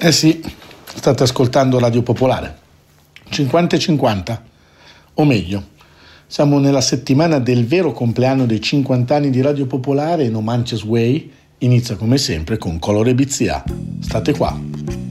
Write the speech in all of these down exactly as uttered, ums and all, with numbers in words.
Eh sì, state ascoltando Radio Popolare. cinquanta e cinquanta, o meglio, siamo nella settimana del vero compleanno dei cinquanta anni di Radio Popolare e No Manches Way inizia come sempre con Colore Bizia. State qua.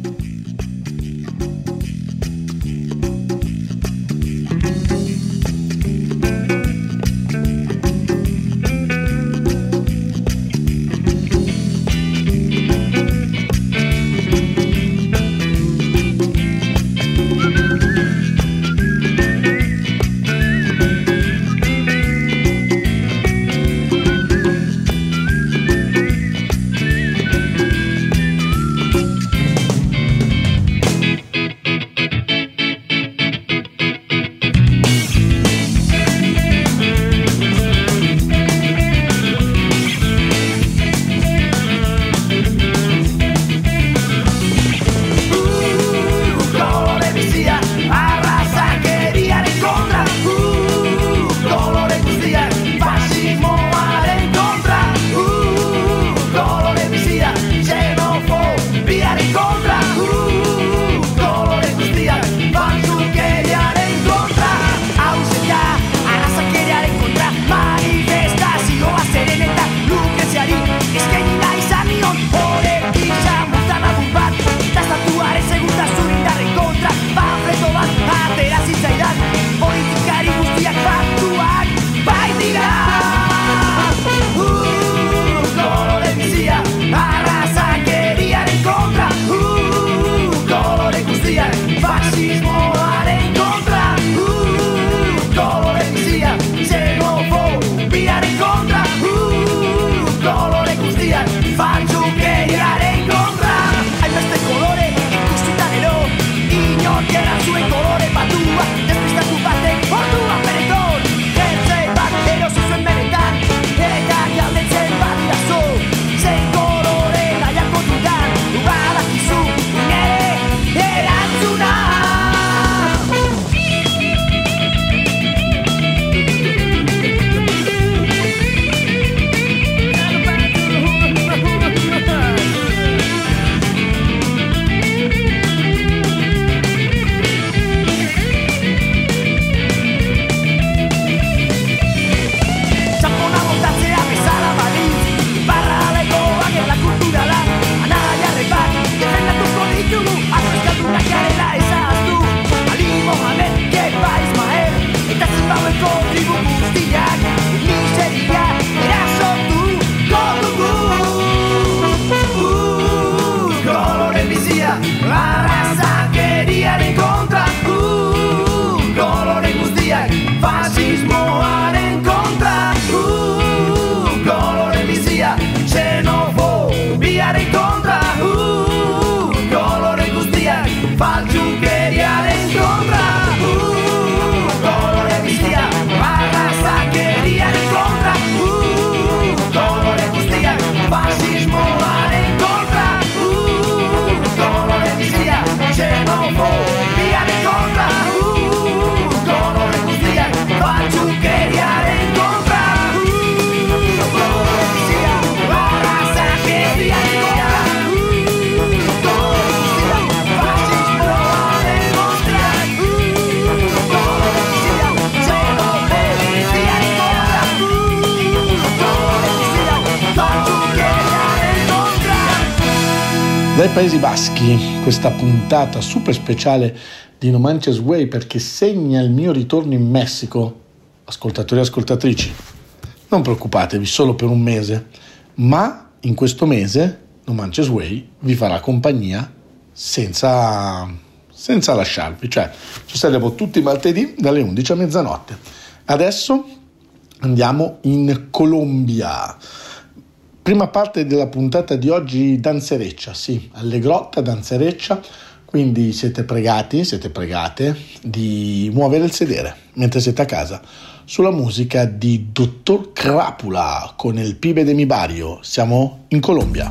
Dai Paesi Baschi, questa puntata super speciale di No Manches Way perché segna il mio ritorno in Messico. Ascoltatori e ascoltatrici, non preoccupatevi, solo per un mese, ma in questo mese No Manches Way vi farà compagnia senza, senza lasciarvi, cioè ci saremo tutti i martedì dalle undici a mezzanotte. Adesso andiamo in Colombia. Prima parte della puntata di oggi, danzereccia, sì, allegrotta, danzereccia, quindi siete pregati, siete pregate di muovere il sedere mentre siete a casa sulla musica di Dottor Crapula con El Pibe de mi Barrio. Siamo in Colombia.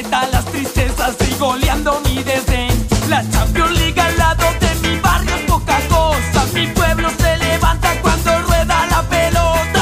planeta las tristezas y goleando mi desdén. La Champions League al lado de mi barrio es poca cosa. Mi pueblo se levanta cuando rueda la pelota.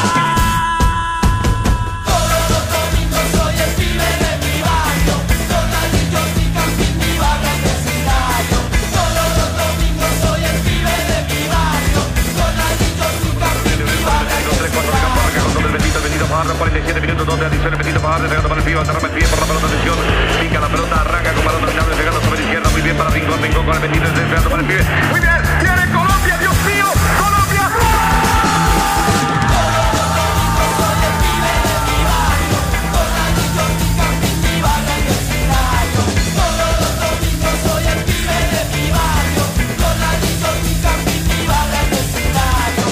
Todos los domingos soy el pibe de mi barrio. Ronaldinho y Campín, mi barrio es vecindario. Todos los domingos soy el pibe de mi barrio. Ronaldinho y Campín, mi barrio es vecindario. Benito, Benito Parra, cuarenta y siete minutos, dos de adición, Benito Parra, pegando para el pibe, atrapa el pie por la pelota, atención, pica la pelota, arranca con balón dominable, pegando sobre la izquierda, muy bien para Rincón, Rincón con el Benito, pegando para el pibe, muy bien, tiene Colombia, Dios mío, Colombia. Todos los domingos soy el pibe de mi barrio. Ronaldinho y Campín, mi barrio es vecindario. Todos los domingos soy el pibe de mi barrio. Ronaldinho y Campín, mi barrio es vecindario.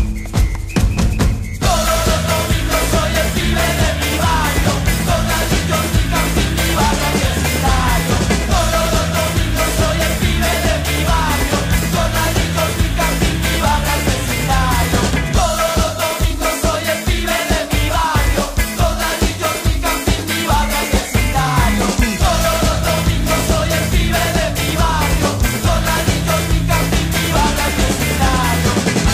Todos los domingos soy el pibe de mi barrio. Ronaldinho y Campín, mi barrio es vecindario. Todos los domingos soy el pibe de mi barrio. Ronaldinho y Campín, mi barrio es vecindario. Todos los domingos soy el pibe de mi barrio. Ronaldinho y Campín, mi barrio es vecindario. Todos los domingos soy el pibe de mi barrio. Ronaldinho y Campín, mi barrio es vecindario.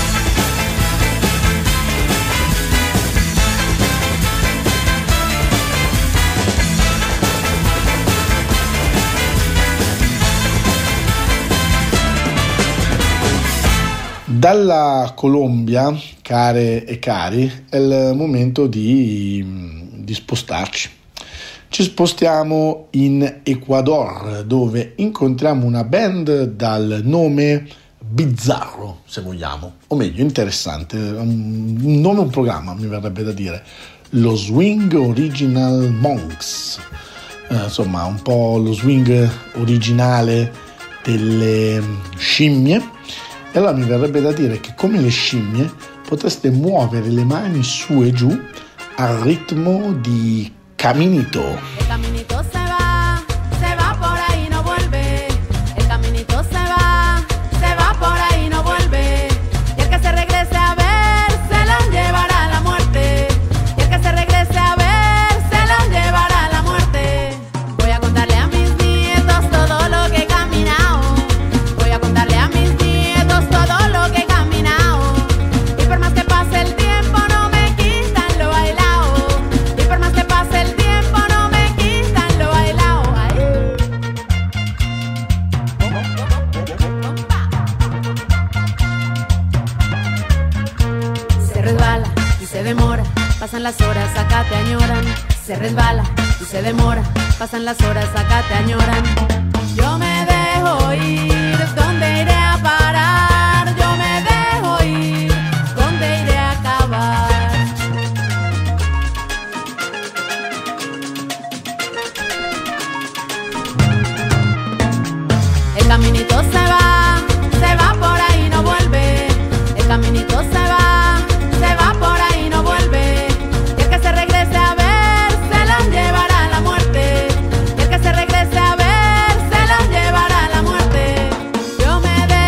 Dalla Colombia, care e cari, è il momento di, di spostarci. Ci spostiamo in Ecuador, dove incontriamo una band dal nome bizzarro, se vogliamo, o meglio, interessante, un nome, un programma, mi verrebbe da dire, lo Swing Original Monks, eh, insomma, un po' lo swing originale delle scimmie. E allora mi verrebbe da dire che come le scimmie potreste muovere le mani su e giù al ritmo di Caminito. El caminito se va, se va por ahí no vuelve. El caminito se va, se va por ahí no vuelve. Y el que se regrese a ver se lo llevará la muerte. Y el que se regrese a ver se lo llevará la muerte. Voy a contarle a mis nietos todo lo que he caminado. Voy a contarle a mis nietos todo lo que he caminado. Y por más que pase el tiempo no me quitan lo bailado. Y por más que pase el tiempo no me quitan lo bailado. Ay. Se resbala y se demora, pasan las horas, acá te añoran. Se resbala y se demora, pasan las horas, acá te añoran. Yo me dejo ir, ¿dónde iré a parar? Yo me dejo ir, ¿dónde iré a acabar? El caminito se va, se va por ahí no vuelve. El caminito se va, se va por ahí no vuelve. Y el que se regrese a ver se lo llevará la muerte. Y el que se regrese a ver se lo llevará la muerte. Yo me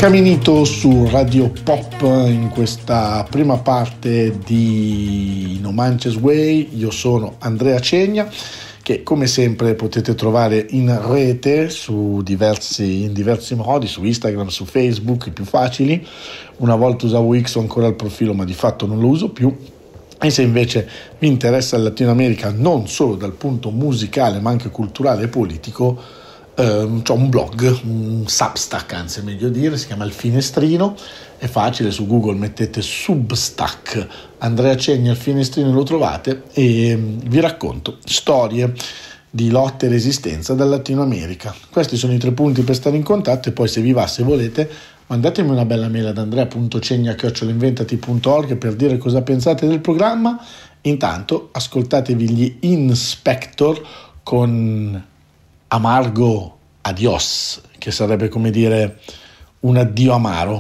Caminito su Radio Pop in questa prima parte di No Manches Way. Io sono Andrea Cegna, che come sempre potete trovare in rete su diversi, in diversi modi, su Instagram, su Facebook, i più facili. Una volta usavo X, ho ancora il profilo, ma di fatto non lo uso più. E se invece vi interessa il Latino America non solo dal punto musicale ma anche culturale e politico, Uh, c'ho un blog, un Substack anzi è meglio dire, si chiama Il Finestrino, è facile, su Google mettete Substack Andrea Cegna Il Finestrino, lo trovate, e vi racconto storie di lotte e resistenza dal Latino America. Questi sono i tre punti per stare in contatto, e poi se vi va, se volete, mandatemi una bella mail ad andrea punto cegna chiocciola inventati punto org per dire cosa pensate del programma. Intanto ascoltatevi gli Inspector con Amargo Adios, che sarebbe come dire un addio amaro.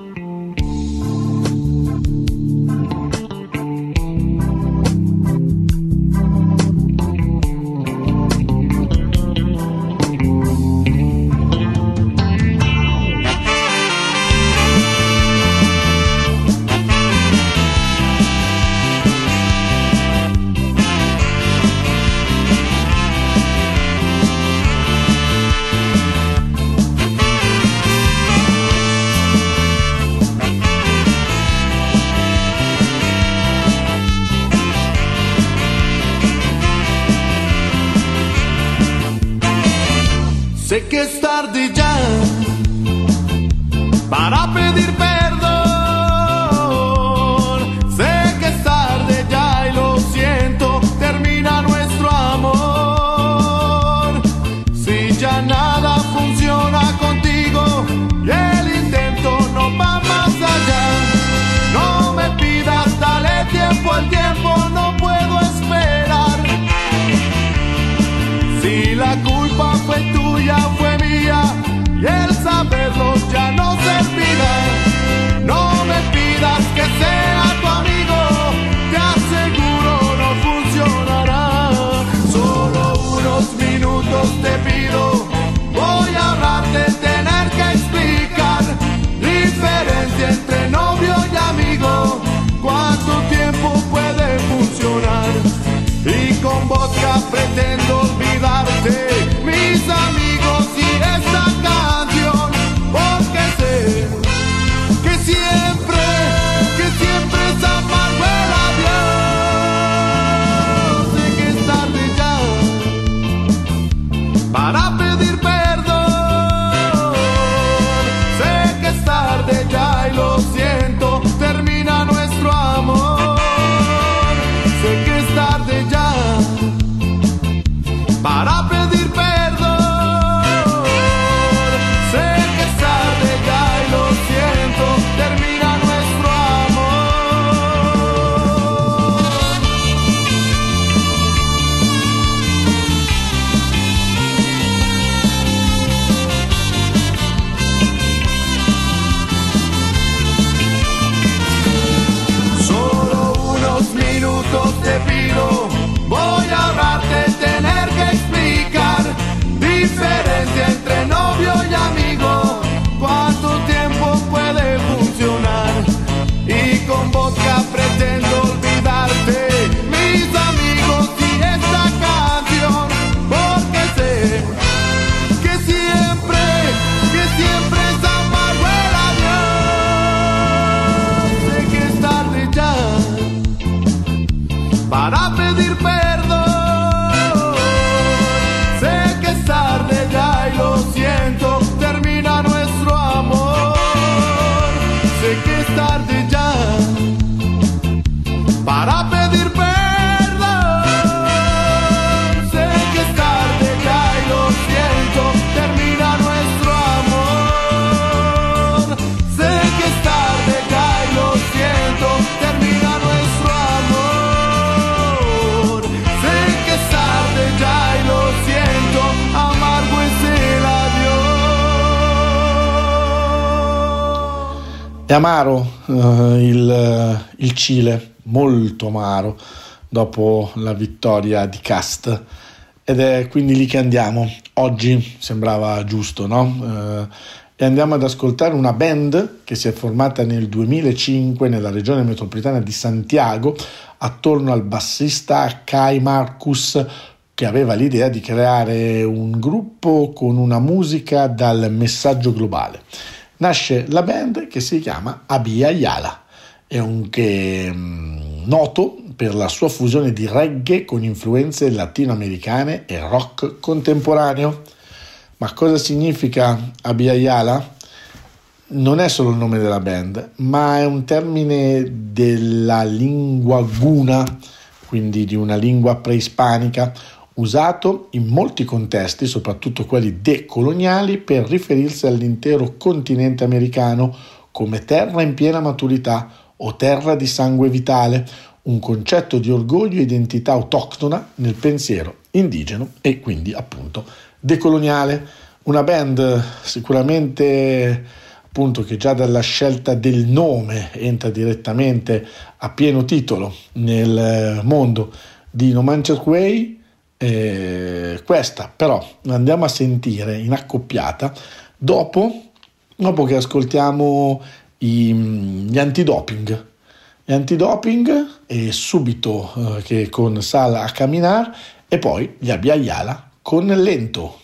Sé que es tarde ya para pedir perdón. Sé que es tarde ya y lo siento, termina nuestro amor. Si ya nada funciona contigo y el intento no va más allá, no me pidas, dale tiempo al tiempo, no puedo esperar. Si la culpa fue tuya, fue mía, y el saberlo ya no servirá. No me pidas que sea tu amigo, te aseguro no funcionará. Solo unos minutos te pido, voy a ahorrarte tener que explicar diferencia entre novio y amigo. ¿Cuánto tiempo puede funcionar? Y con vodka pretendo olvidarte, mis amigos y esta canción, porque sé que siempre, que siempre es amargo el adiós. Sé que es tarde ya para pedir perdón. Sé que es tarde ya y lo siento, termina nuestro amor. Sé que es tarde ya para pedir perdón. Sé que es tarde ya y lo siento, termina nuestro amor. Solo unos minutos te pido, voy a ahorrarte tener que explicar diferencia entre novio y amigo. ¿Cuánto tiempo puede funcionar? Y con vodka pretendo olvidarte, mis amigos y esta canción, porque sé que siempre, que siempre es amargo el adiós. Sé que es tarde ya para pedir perdón. Sé que es tarde ya y lo siento, termina nuestro amor. Sé que es tarde ya para pedir perdón. Sé que es tarde ya y lo siento, termina nuestro amor. Sé que es tarde ya y lo siento, termina nuestro amor. Sé que es tarde ya y lo siento, amargo es el adiós. È amaro uh, il, il Cile, molto amaro dopo la vittoria di Cast, ed è quindi lì che andiamo. Oggi sembrava giusto, no? Uh, e andiamo ad ascoltare una band che si è formata nel duemilacinque nella regione metropolitana di Santiago attorno al bassista Kai Marcus, che aveva l'idea di creare un gruppo con una musica dal messaggio globale. Nasce la band che si chiama Abya Yala, è un che mh, noto per la sua fusione di reggae con influenze latinoamericane e rock contemporaneo. Ma cosa significa Abya Yala? Non è solo il nome della band, ma è un termine della lingua guna, quindi di una lingua preispanica, usato in molti contesti, soprattutto quelli decoloniali, per riferirsi all'intero continente americano come terra in piena maturità o terra di sangue vitale, un concetto di orgoglio e identità autoctona nel pensiero indigeno e quindi appunto decoloniale. Una band sicuramente appunto che già dalla scelta del nome entra direttamente a pieno titolo nel mondo di No Manches Way. Eh, questa però andiamo a sentire in accoppiata dopo, dopo che ascoltiamo i, gli antidoping gli antidoping e subito eh, che con Sala a Caminar e poi gli Abya Yala con Lento.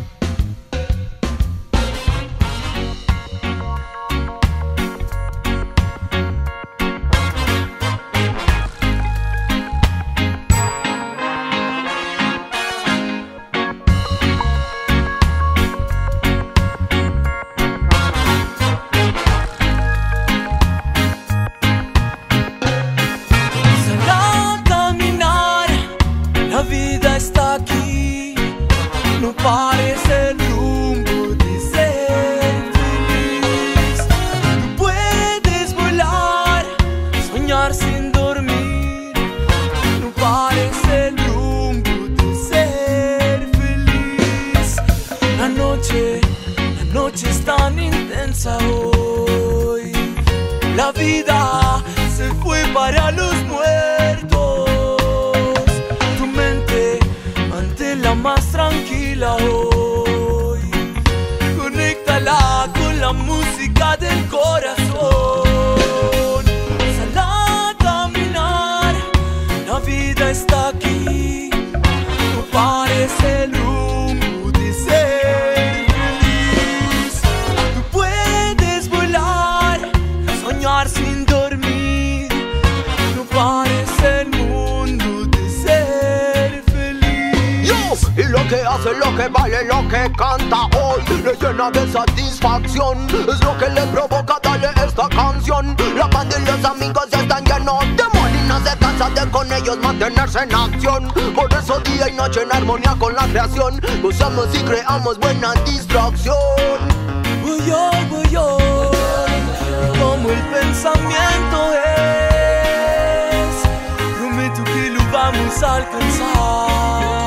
Lo que vale, lo que canta hoy, le llena de satisfacción. Es lo que le provoca darle esta canción. La banda y los amigos ya están llenos de amor y no se cansa de con ellos mantenerse en acción. Por eso día y noche en armonía con la creación gozamos y creamos buena distracción. Voy yo, voy yo, como el pensamiento es, prometo que lo vamos a alcanzar.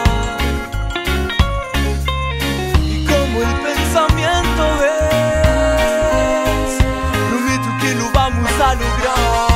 El pensamiento es, prometo que lo vamos a lograr.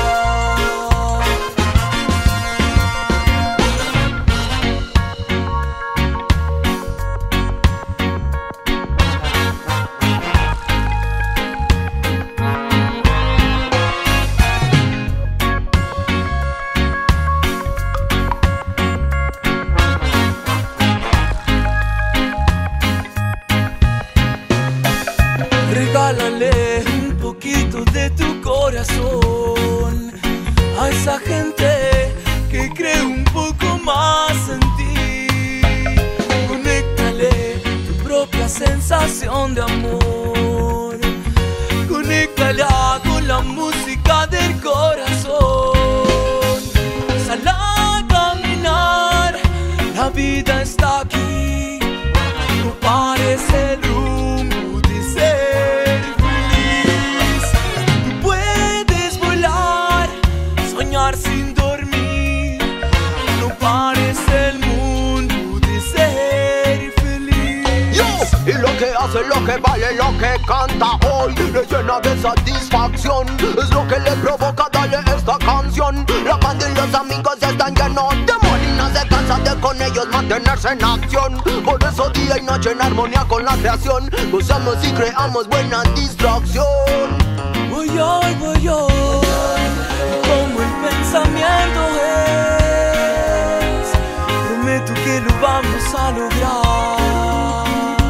Regálale un poquito de tu corazón a esa gente que cree un poco más en ti. Conéctale tu propia sensación de amor. Conéctala con la música del corazón. Sal a caminar, la vida está aquí. No pares el rumbo de ser feliz. Tú puedes volar, soñar sin dormir. No pares el mundo de ser feliz. Yo, y lo que hace, lo que vale, lo que canta hoy, le llena de satisfacción. Es lo que le provoca darle esta canción. La banda y los amigos están llenos de amor y no se cansa de con ellos mantenerse en acción. Por eso día y noche en armonía con la creación, gozamos y creamos buena distracción. Voy hoy, voy hoy, como el pensamiento es, prometo que lo vamos a lograr.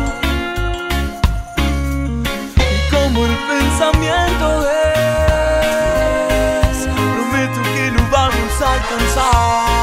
Y como el pensamiento es, prometo que lo vamos a alcanzar.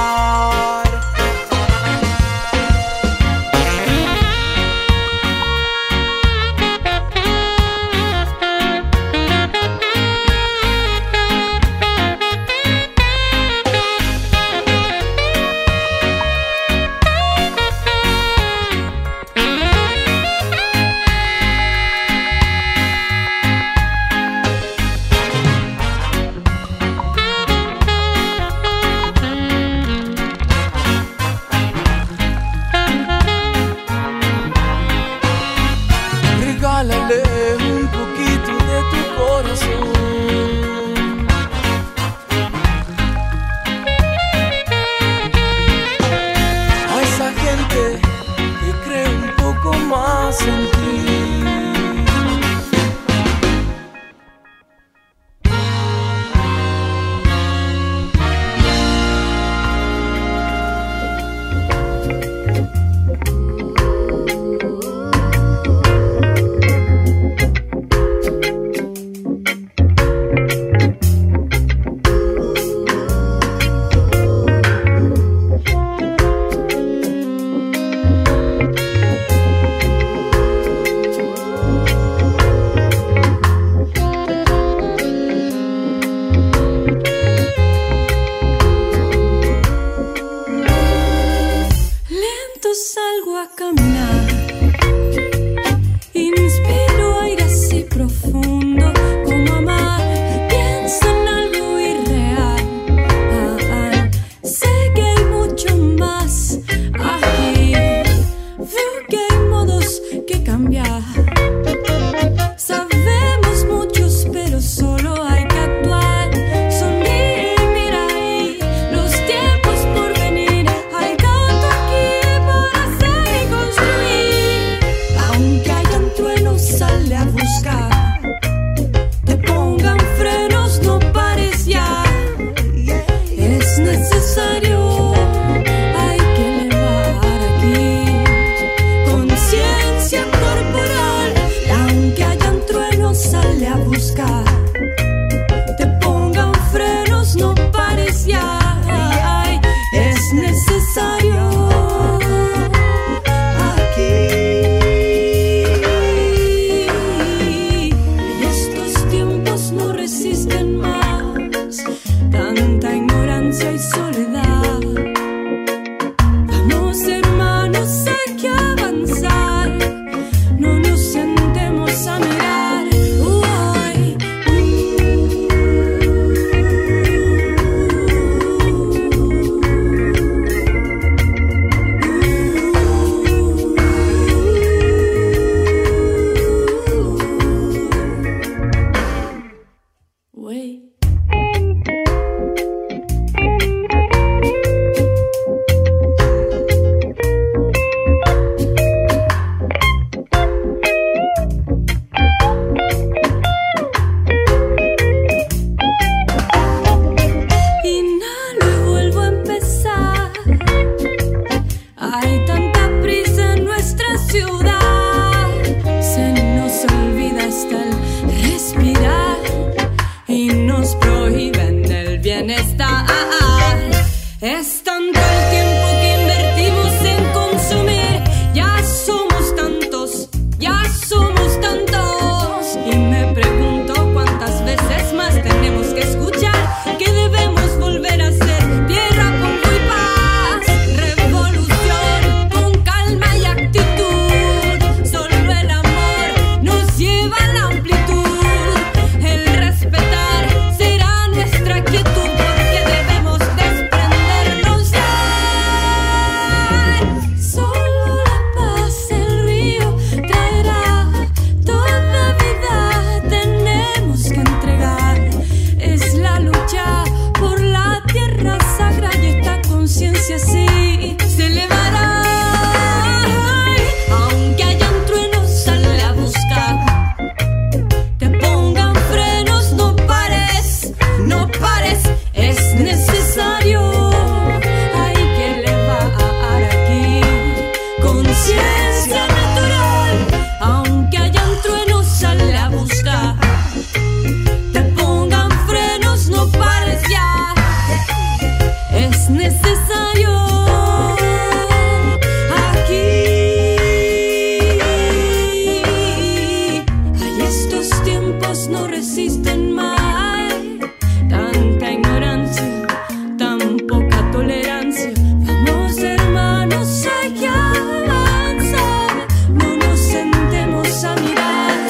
resisten mai. Tanta ignorancia, tan poca tolerancia. Vamos hermanos, hay que avanzar. No nos sentemos a mirar.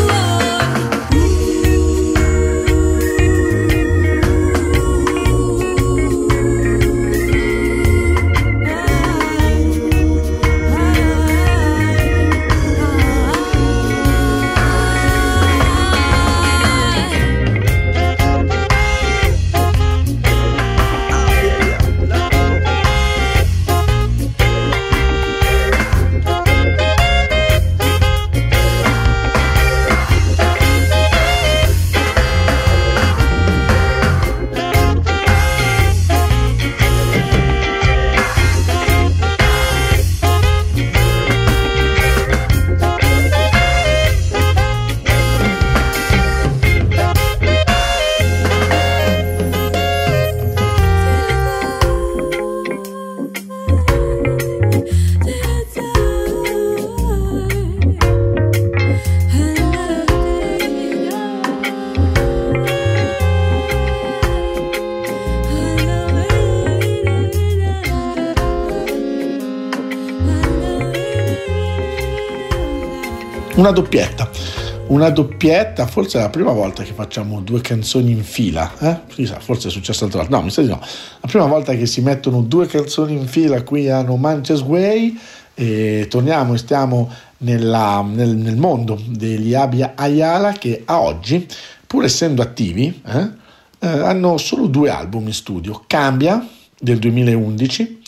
Una doppietta, una doppietta, forse è la prima volta che facciamo due canzoni in fila, eh? Chissà, forse è successo altre volte, no, mi sa di no, la prima volta che si mettono due canzoni in fila qui a No Manches Way, e torniamo e stiamo nella, nel, nel mondo degli Abya Yala, che a oggi, pur essendo attivi, eh, eh, hanno solo due album in studio, Cambia del duemilaundici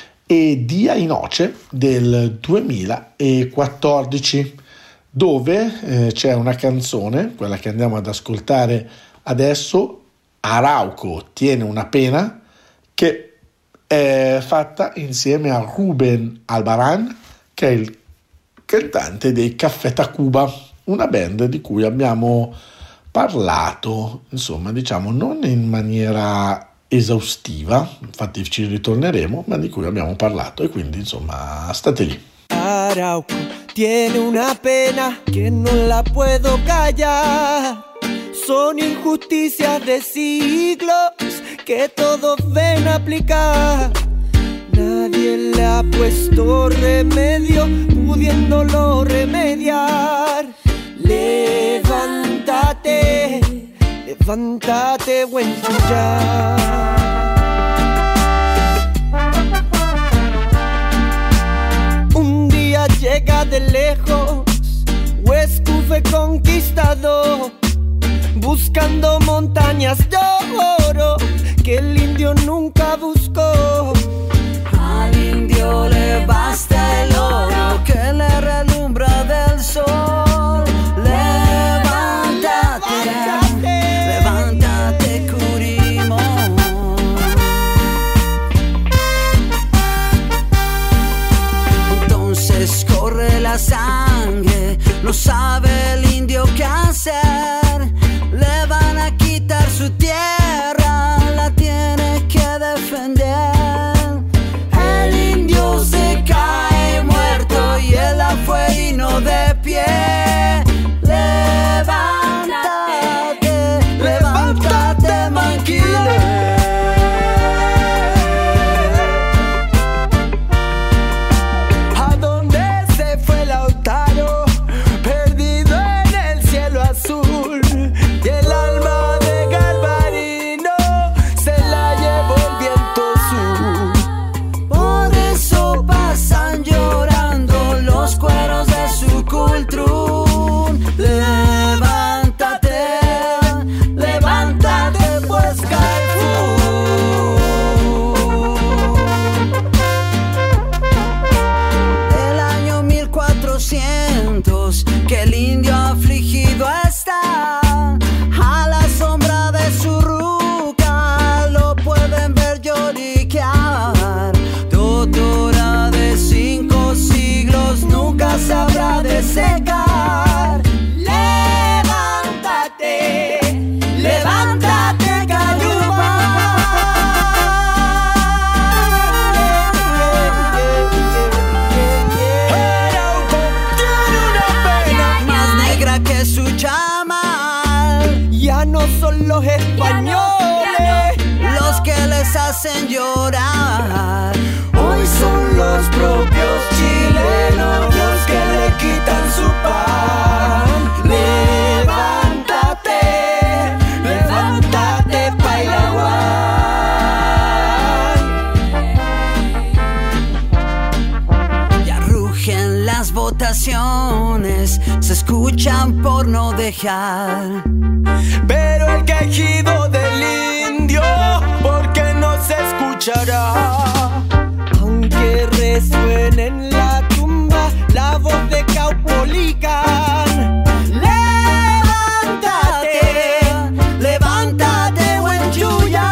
e Dia Inoce del duemilaquattordici, dove eh, c'è una canzone, quella che andiamo ad ascoltare adesso, Arauco tiene una pena, che è fatta insieme a Ruben Albarrán, che è il cantante dei Café Tacuba, una band di cui abbiamo parlato, insomma, diciamo non in maniera esaustiva, infatti ci ritorneremo, ma di cui abbiamo parlato, e quindi insomma state lì. Arauco tiene una pena que no la puedo callar. Son injusticias de siglos que todos ven aplicar. Nadie le ha puesto remedio, pudiéndolo remediar. Levántate, levántate, buen ya. Llega de lejos, Huescufe conquistador, buscando montañas de oro que el indio nunca buscó. Al indio le basta el oro que le relumbra del sol. Levántate, levántate, Curimo. Entonces corre la sangre, no sabe el indio qué hacer. Le van a quitar su tierra, la tiene que defender. El indio se cae. los españoles, los que les hacen llorar. Hoy son los propios chilenos los que le quitan su pan. Levántate, levántate, Pairaguay. Ya rugen las votaciones, se escuchan por no dejar. Pero el quejido del indio, ¿por qué no se escuchará? Aunque resuene en la tumba la voz de Caupolicán. Levántate, levántate, Huenchuya.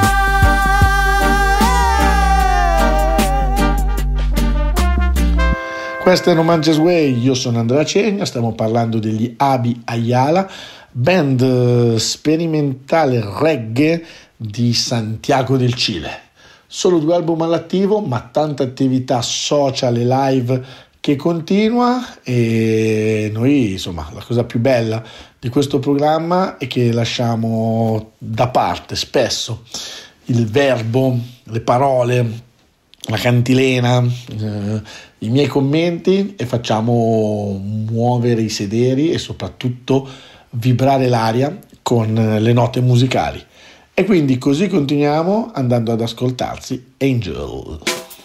Questa è No Manches Way, io sono Andrea Cegna, stiamo parlando degli Abby Ayala, band sperimentale reggae di Santiago del Cile. Solo due album all'attivo, ma tanta attività social e live che continua, e noi, insomma, la cosa più bella di questo programma è che lasciamo da parte spesso il verbo, le parole, la cantilena, eh, i miei commenti, e facciamo muovere i sederi e soprattutto vibrare l'aria con le note musicali. E quindi così continuiamo andando ad ascoltarsi Angel.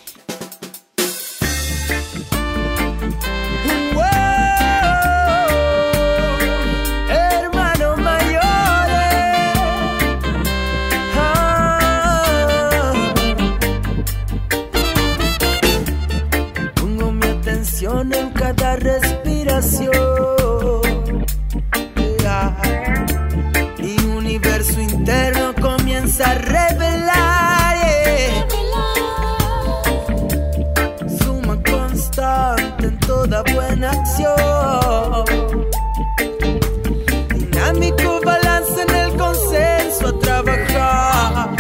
En cada respiración, mi universo interno comienza a revelar, yeah. Suma constante en toda buena acción, dinámico balance en el consenso a trabajar.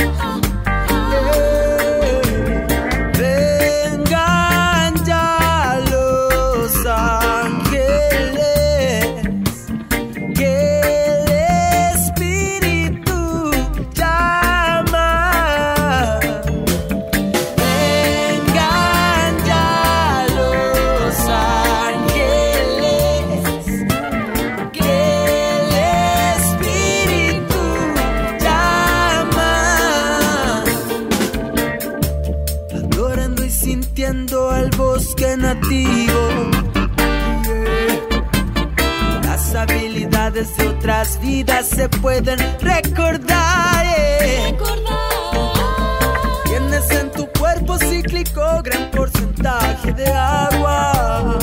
Al bosque nativo, yeah. Las habilidades de otras vidas se pueden recordar, yeah. Tienes en tu cuerpo cíclico gran porcentaje de agua.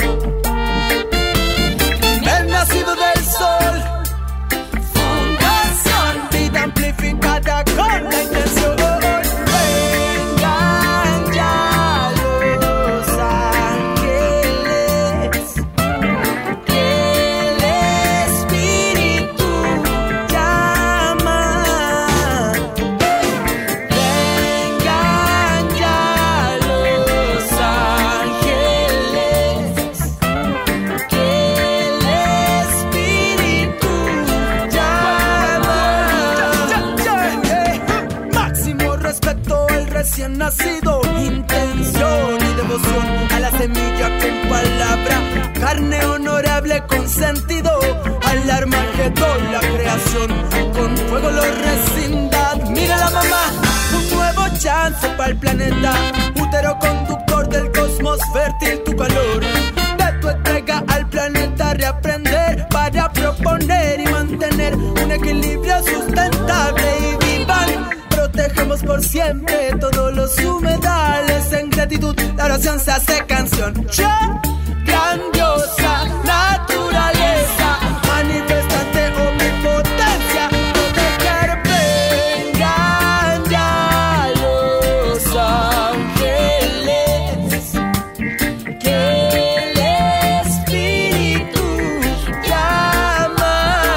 El nacido del sol, fundación, vida amplificada con la intención. Recién nacido, intención y devoción a la semilla con palabra, carne honorable con sentido, al Armagedón la creación, con fuego lo rescinda. Mira la mamá, un nuevo chance para el planeta, útero conductor del cosmos, fértil tu calor, de tu entrega al planeta reaprender para proponer y mantener un equilibrio sustentable y vivan. Protegemos por siempre todos los humedales. En gratitud la oración se hace canción. Ya, grandiosa naturaleza, manifestante omnipotencia. Proteger, vengan ya los ángeles, que el Espíritu llama.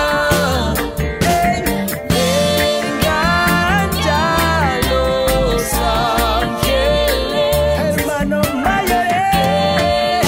Ven, vengan ya los ángeles, hermanos mayores.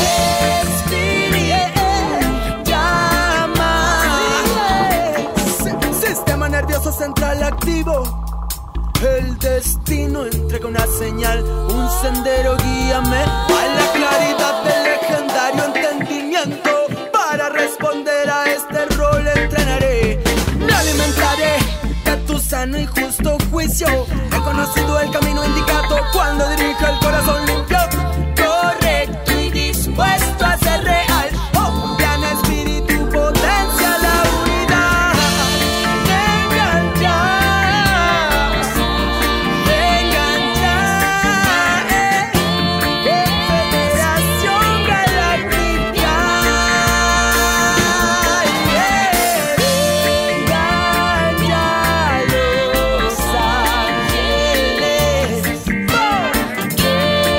central activo. El destino entrega una señal, un sendero, guíame a la claridad del legendario entendimiento. Para responder a este rol entrenaré, me alimentaré de tu sano y justo juicio. He conocido el camino indicado cuando dirijo el corazón limpio, correcto y dispuesto a ser real. Oh, gran espíritu, potencia la unidad. Vengan ya, vengan ya, eh, eh, Federación Galáctica. Yeah. Vengan ya los ángeles, porque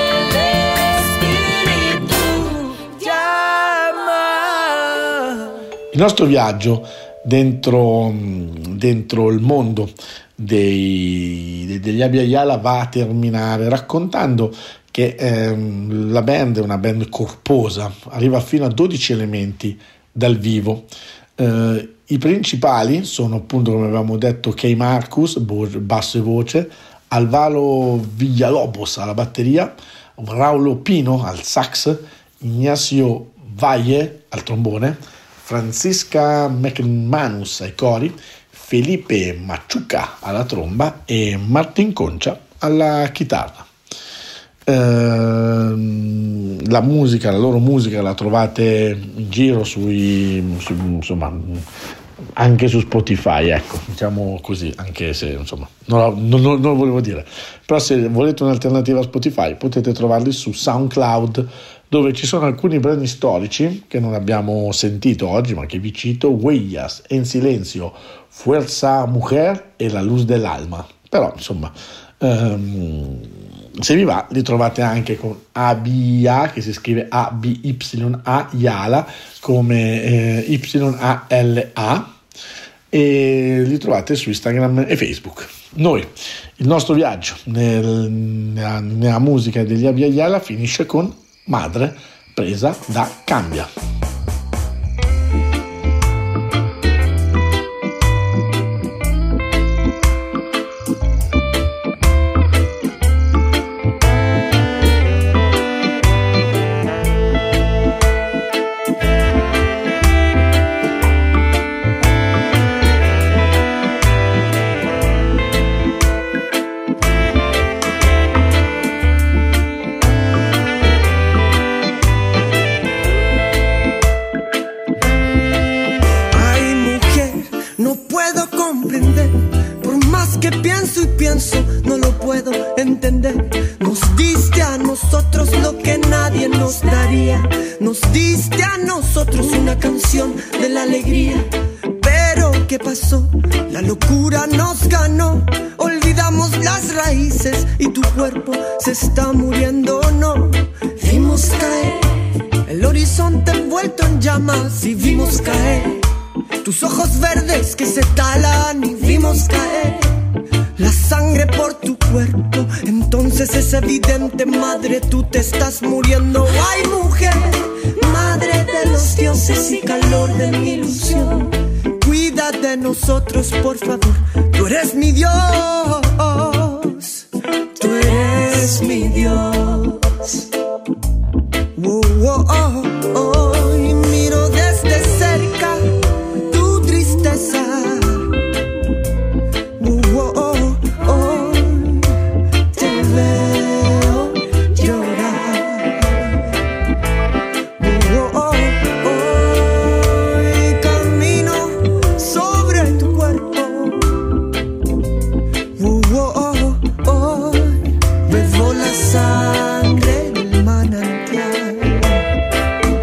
el espíritu llama. Il nostro viaggio dentro, dentro il mondo dei, degli Abya Yala va a terminare raccontando che ehm, la band è una band corposa, arriva fino a dodici elementi dal vivo. Eh, I principali sono appunto, come avevamo detto, Kay Marcus, basso e voce, Alvaro Villalobos alla batteria, Raulo Pino al sax, Ignacio Valle al trombone, Francisca McManus ai cori, Felipe Machuca alla tromba e Martin Concia alla chitarra. Ehm, la musica, la loro musica la trovate in giro sui, su, insomma, anche su Spotify, ecco, diciamo così, anche se insomma non, non, non lo volevo dire, però se volete un'alternativa a Spotify potete trovarli su SoundCloud, dove ci sono alcuni brani storici che non abbiamo sentito oggi, ma che vi cito: Huellas, En Silencio, Fuerza Mujer e La Luz del Alma. Però insomma, ehm, se vi va li trovate anche con A B I A, che si scrive A B Y A, Yala, come eh, Y A L A, e li trovate su Instagram e Facebook. Noi, il nostro viaggio nel, nella, nella musica degli Abya Yala finisce con Madre, presa da Cambia. No lo puedo entender. Nos diste a nosotros lo que nadie nos daría. Nos diste a nosotros una canción de la alegría. Pero ¿qué pasó? La locura nos ganó. Olvidamos las raíces y tu cuerpo se está muriendo. No, vimos caer el horizonte envuelto en llamas y vimos caer tus ojos verdes que se talan y vimos caer la sangre por tu cuerpo. Entonces es evidente, madre, tú te estás muriendo. Ay, mujer, madre de los dioses y calor de mi ilusión, cuida de nosotros, por favor. Tú eres mi Dios, tú eres mi Dios. Oh, oh, oh, oh. Y miro desde cerca tu tristeza. Sangre del manantial.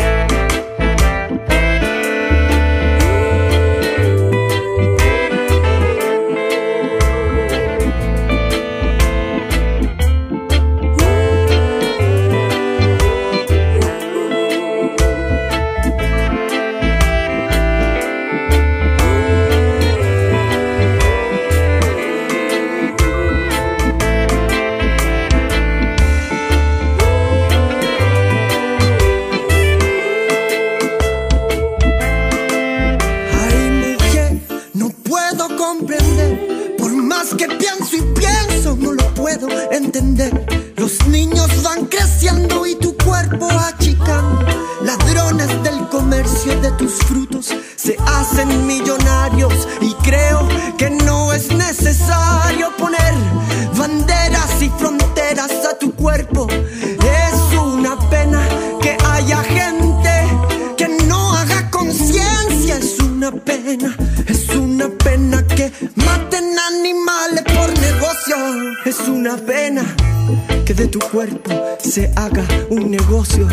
más que pienso y pienso, no lo puedo entender. Los niños van creciendo y tu cuerpo achicando. Ladrones del comercio de tus frutos se hacen millonarios. Y creo que no es necesario poner banderas y fronteras a tu cuerpo. Es una pena que haya gente que no haga conciencia. Es una pena, es una pena que maten animales por negocio. Es una pena que de tu cuerpo se haga un negocio.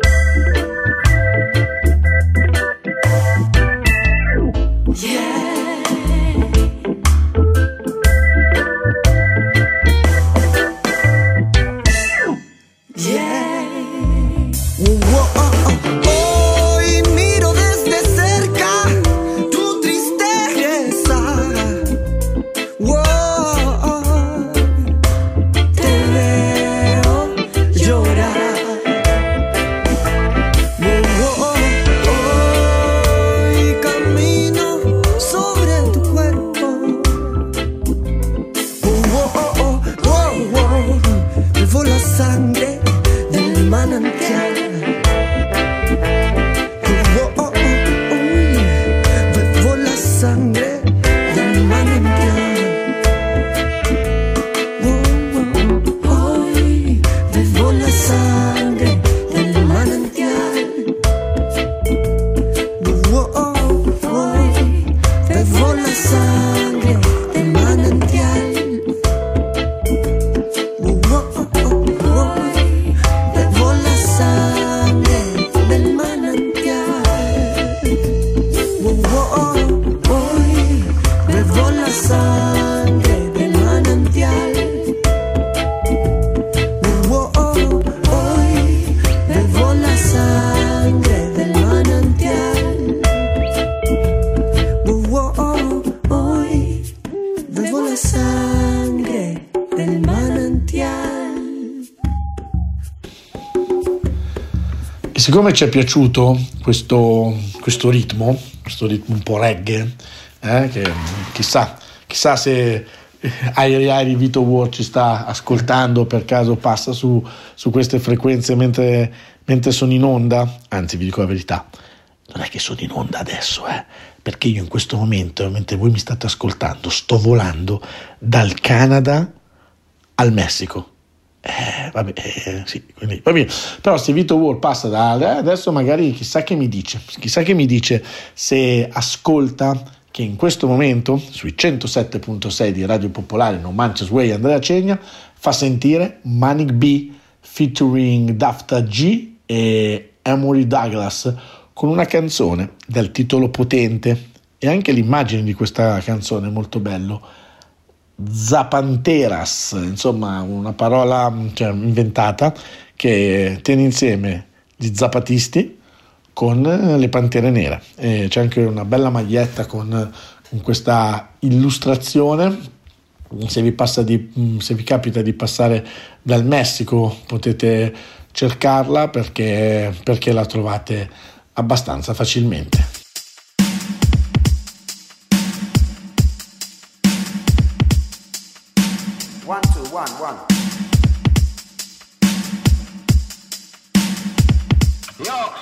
Yeah. Yeah. Whoa, oh, oh. Hoy miro desde cerca tu tristeza. Whoa. Te veo llorar. Whoa. Hoy camino sobre tu cuerpo. Whoa. Whoa. Bebo la sangre del manantial. Oh, oh, oh, uy, bebo la sangre del manantial. Oh, oh, hoy bebo la sangre del manantial. Oh, oh, hoy bebo la sangre del manantial. Oh, oh, oh, hoy bebo la sangre del manantial. Oh, oh, oh, hoy bebo la sangre del manantial. Oh, oh, hoy bebo la sangre del manantial. Oh, oh, hoy bebo la sangre del manantial. E siccome ci è piaciuto questo, questo ritmo, questo ritmo un po' reggae, eh, che chissà, chissà se Airi Airi Vito War ci sta ascoltando, per caso passa su, su queste frequenze mentre, mentre sono in onda. Anzi, vi dico la verità, non è che sono in onda adesso, eh, perché io in questo momento, mentre voi mi state ascoltando, sto volando dal Canada al Messico. Eh, vabbè, eh, sì, quindi, va bene. Però se Vito War passa da eh, adesso, magari chissà che mi dice, chissà che mi dice se ascolta che in questo momento sui centosette virgola sei di Radio Popolare No Manches Way Andrea Cegna fa sentire Manic B featuring Dafta G e Emory Douglas con una canzone dal titolo potente, e anche l'immagine di questa canzone è molto bello. Zapanteras, insomma una parola, cioè, inventata, che tiene insieme gli zapatisti con le Pantere Nere. E c'è anche una bella maglietta con, con questa illustrazione. Se vi, passa di, se vi capita di passare dal Messico potete cercarla, perché, perché la trovate abbastanza facilmente. One, two, one, one. Yo.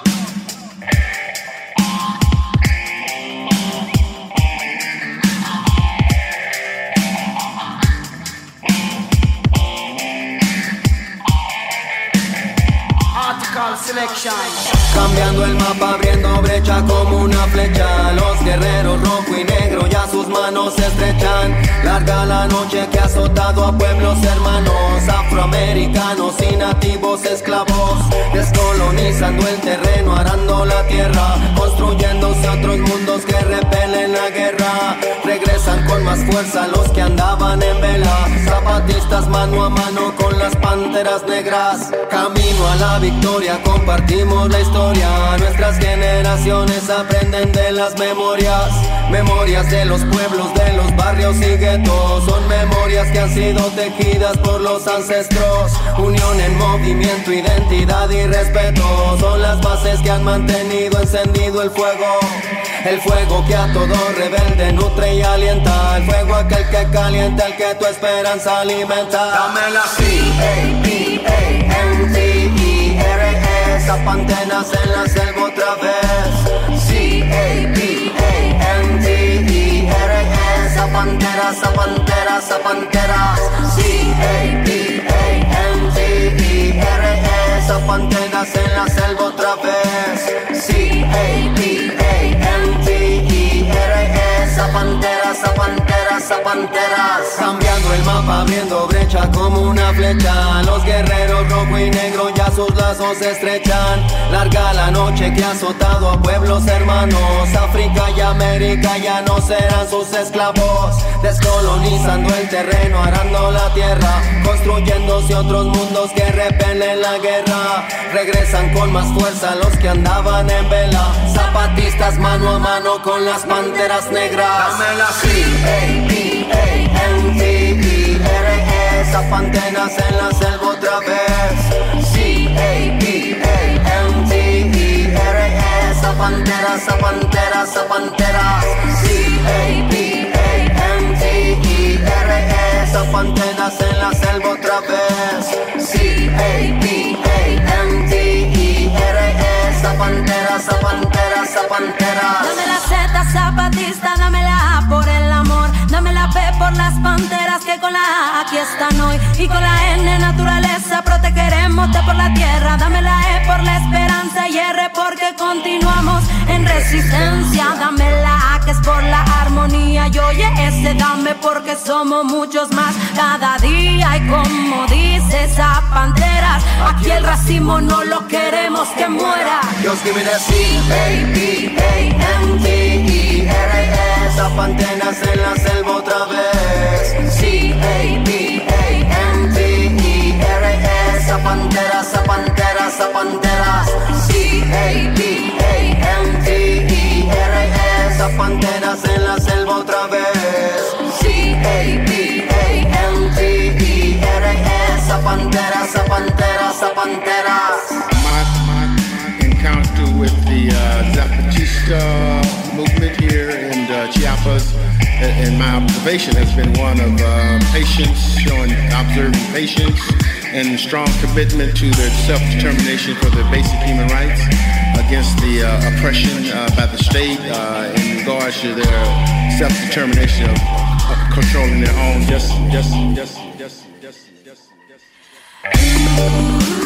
Article selection. Cambiando el mapa, abriendo brecha como una flecha. Los guerreros rojo y negro ya sus manos se estrechan. Larga la noche que ha azotado a pueblos hermanos, afroamericanos y nativos esclavos, descolonizando el terreno, arando la tierra, construyéndose otros mundos que repelen la guerra. Regresan con más fuerza los que andaban en vela, zapatistas mano a mano con las panteras negras. Camino a la victoria, compartimos la historia, nuestras generaciones aprenden de las memorias. Memorias de los pueblos, de los barrios y guetos. Son memorias que han sido tejidas por los ancestros. Unión en movimiento, identidad y respeto. Son las bases que han mantenido encendido el fuego. El fuego que a todo rebelde nutre y alienta. El fuego aquel que calienta, el que tu esperanza alimenta. Dámela C A P A N T E R E. Zapantenas en la selva otra vez. C A P A N T E R E. Zapanteras, zapanteras, zapanteras. C A P A N T E R E. Zapanteras en la selva otra vez. C A P A N T E R E. Zapanteras, zapanteras, zapanteras. Cambiando el mapa, abriendo brecha como una flecha. Los guerreros rojo y negro ya sus lazos se estrechan. Larga la noche que ha azotado a pueblos hermanos. África y América ya no serán sus esclavos. Descolonizando el terreno, arando la tierra. Construyéndose otros mundos que repelen la guerra. Regresan con más fuerza los que andaban en vela. Zapatistas mano a mano con las panteras negras. Dame la C A P A N T E R E. Zapantenas en la selva otra vez. C A P A N T E R E. Zapanteras, zapanteras, zapanteras. C A P A N T E R E. Zapanteras en la selva otra vez. C A P A N T E R E. Zapanteras, zapanteras, zapanteras. Dame la Z zapatista, dame la A por el amor. Dame la P por las panteras que con la A aquí están hoy. Y con la N naturaleza protegeremos por la tierra. Dame la E por la esperanza y R porque continuamos en resistencia. Dame la A que es por la armonía y oye ese dame porque somos muchos más cada día. Y como dice esa panteras, aquí el racismo no lo queremos que muera. Dios give me the C A P A N T E R E. Zapanteras en la selva otra vez. C A P A N T E R E. Zapanteras, zapanteras, zapanteras. C A P A N T E R E. Zapanteras en la selva otra vez. C A P A N T E R E. Zapanteras, zapanteras, zapanteras. Encounter with the uh, Zapatista movement here in uh, Chiapas, and my observation has been one of uh, patience, showing observing patience and strong commitment to their self-determination for their basic human rights against the uh, oppression uh, by the state uh, in regards to their self-determination of, of controlling their own. Just, just, just, just, just, just, just.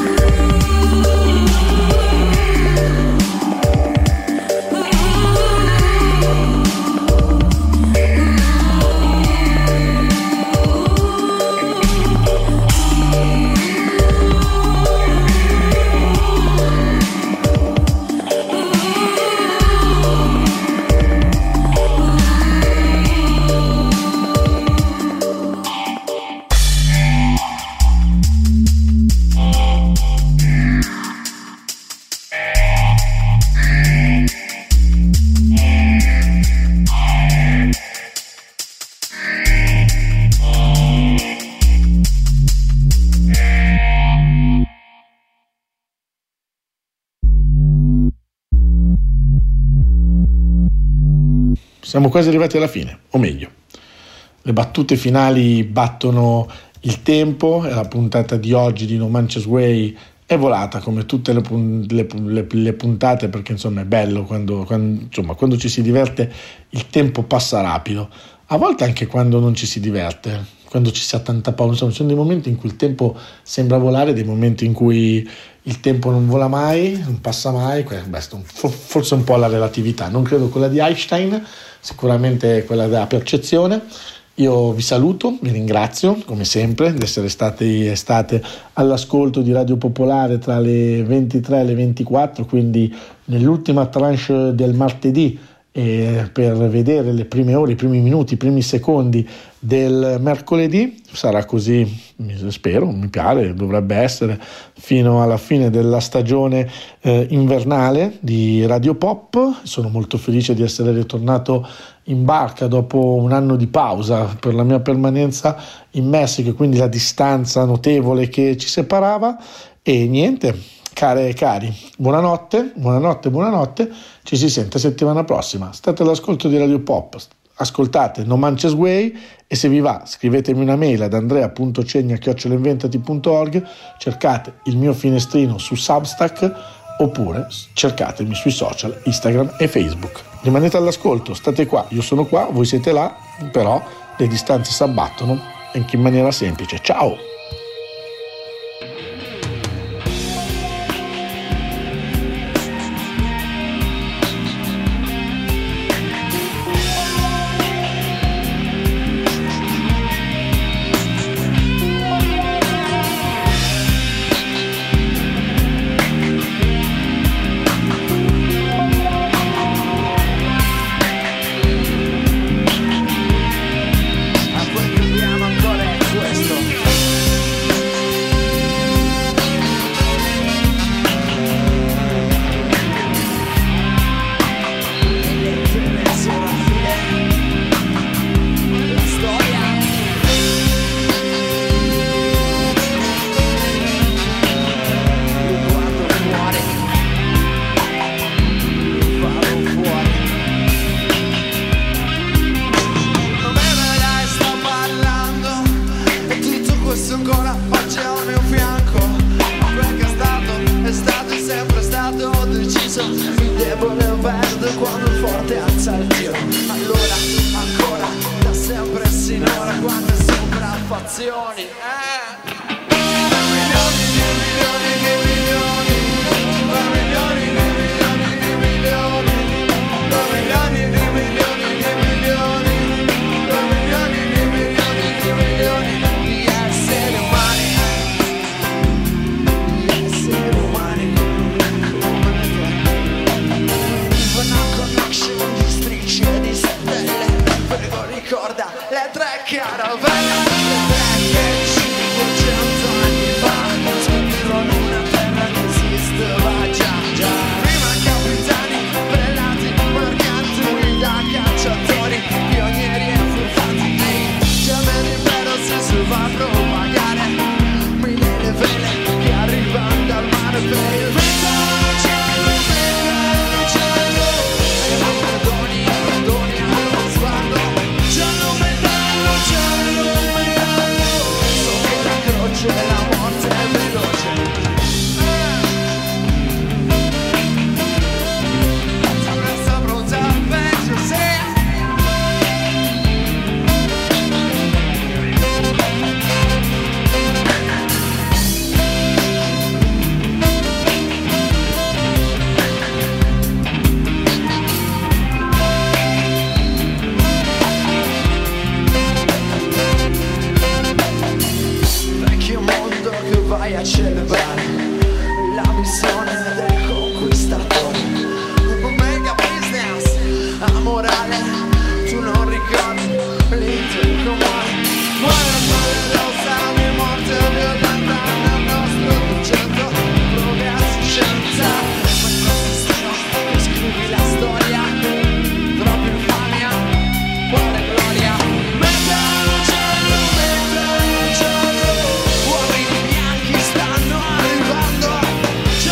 Siamo quasi arrivati alla fine, o meglio, le battute finali battono il tempo e la puntata di oggi di No Manches Way è volata come tutte le, le, le, le puntate, perché insomma è bello quando, quando, insomma, quando ci si diverte il tempo passa rapido, a volte anche quando non ci si diverte, quando ci si ha tanta paura, insomma ci sono dei momenti in cui il tempo sembra volare, dei momenti in cui il tempo non vola mai, non passa mai, questo forse un po' la relatività, non credo quella di Einstein, sicuramente quella della percezione. Io vi saluto, vi ringrazio come sempre di essere stati e state all'ascolto di Radio Popolare tra le ventitré e le ventiquattro, quindi nell'ultima tranche del martedì e per vedere le prime ore, i primi minuti, i primi secondi del mercoledì. Sarà così, spero, mi pare, dovrebbe essere fino alla fine della stagione eh, invernale di Radio Pop. Sono molto felice di essere ritornato in barca dopo un anno di pausa per la mia permanenza in Messico e quindi la distanza notevole che ci separava. E niente, care e cari, buonanotte, buonanotte, buonanotte, ci si sente settimana prossima. State all'ascolto di Radio Pop, ascoltate No Manches Way e se vi va scrivetemi una mail ad andrea punto cegna chiocciola inventati punto org, cercate il mio finestrino su Substack oppure cercatemi sui social Instagram e Facebook. Rimanete all'ascolto, state qua, io sono qua, voi siete là, però le distanze si abbattono anche in maniera semplice. Ciao!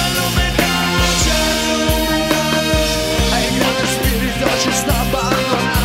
Ci sta abbandonando.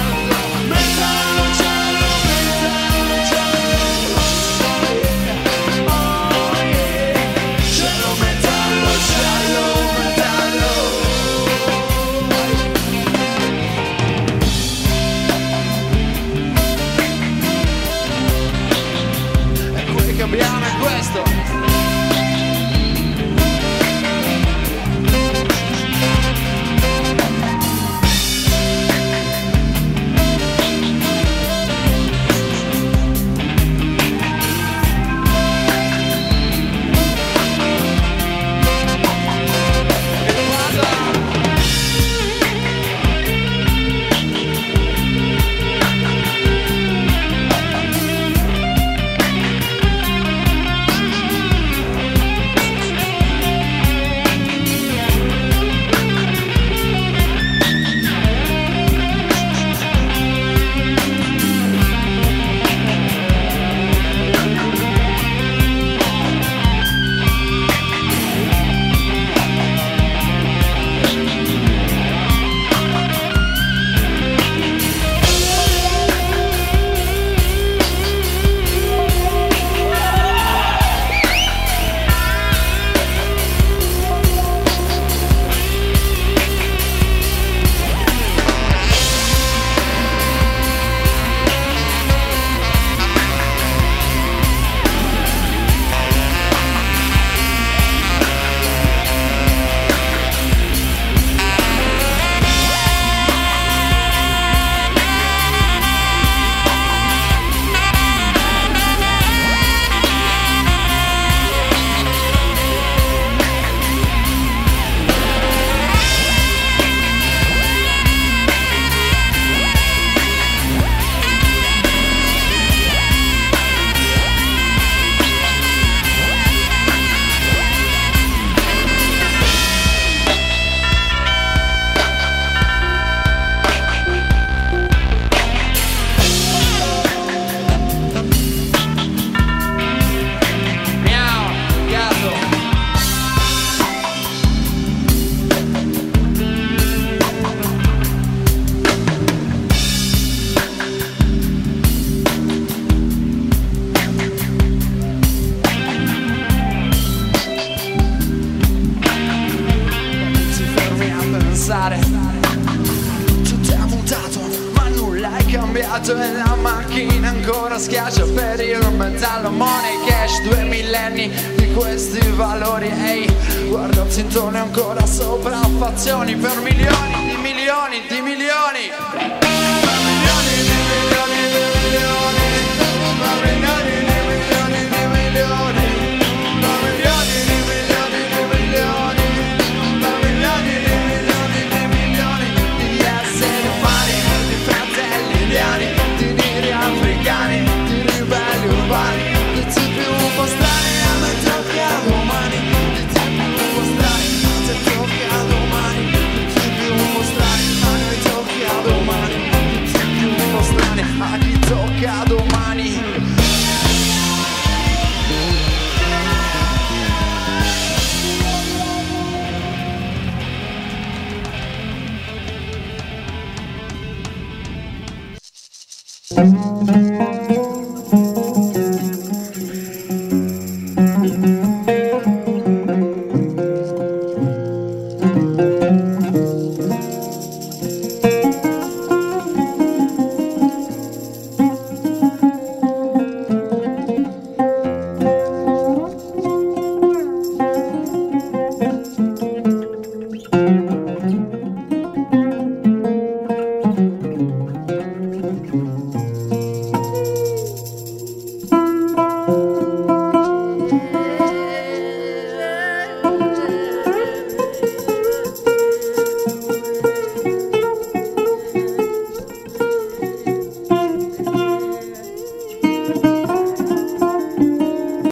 passato e la macchina ancora schiaccia per il metallo money cash. Due millenni di questi valori, ehi, guarda il tintone ancora sopraffazioni per milioni di milioni di milioni. Per milioni di milioni di milioni, per milioni di milioni di milioni, per milioni di milioni di milioni, per milioni di milioni di milioni di esseri umani, di fratelli indiani, di neri africani, di ribelli urbani, di tipi un po' strani. A me tocca domani, di tipi un po' strani. A te tocca domani, di tipi un po' strani. A noi tocca domani, di tipi un po' strani. A chi tocca domani. Thank you.